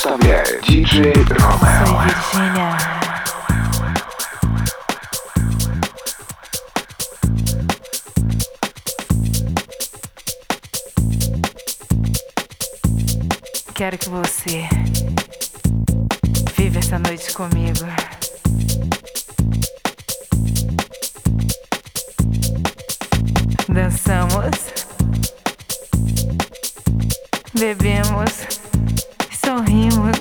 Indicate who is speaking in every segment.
Speaker 1: представляет диджей Ромео.
Speaker 2: Soy Virginia. Quero que você viva essa noite comigo. Dançamos, bebemos, sorrimos.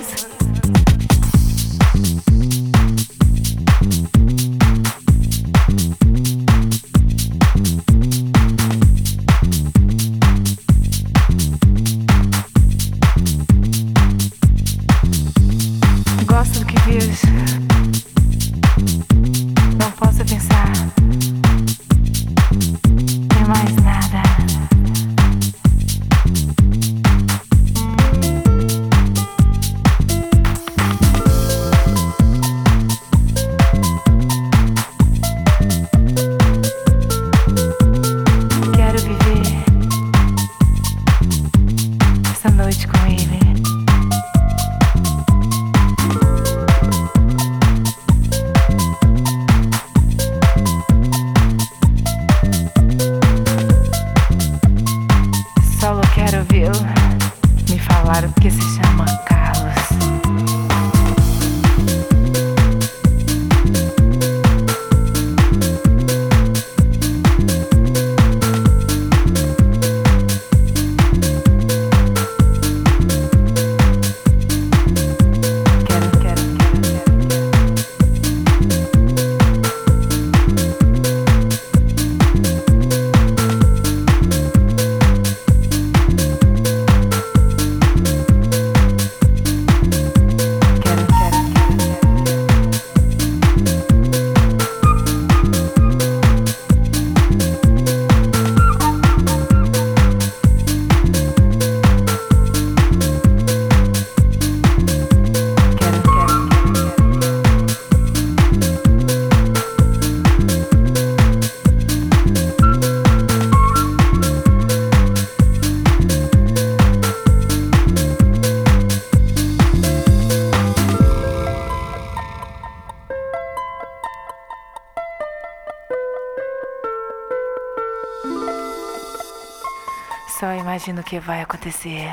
Speaker 2: Gosto do que vejo. Não posso pensar em mais nada. Quero viver essa noite com ele. Só quero ouvi-lo me falar o que se chama Carlos. Só imagino o que vai acontecer.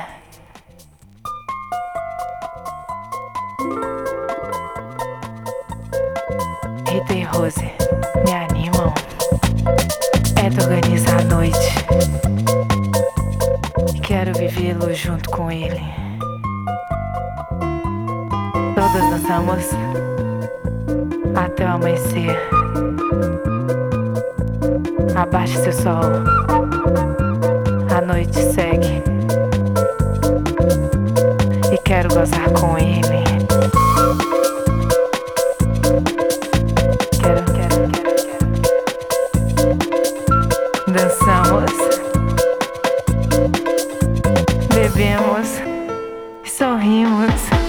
Speaker 2: Rita e Rose me animam. Ed organiza a noite. Quero vivê-lo junto com ele. Todas dançamos até o amanhecer. Abaixe seu sol. A noite segue e quero gozar com ele. Quero. Dançamos, bebemos, sorrimos.